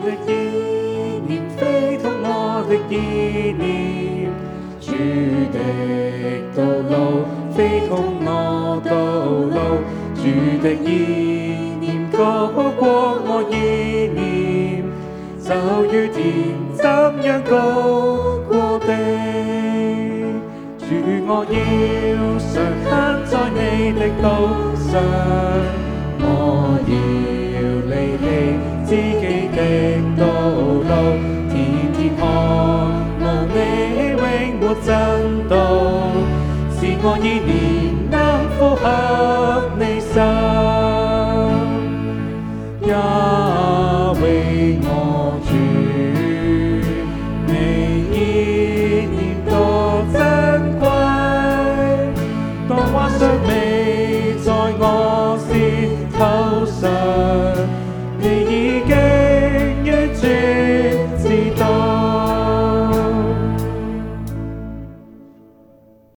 的意念，非同我的意念，主的道路非同我道路，主的意念高過我意念，就如天怎樣高過地。主，我要常行在你的道上，我要離棄自己的道路，天天看慕你永活真道，是我意念能符合你心，也為我主，你意念多珍貴，當畫上美在我舌頭上，你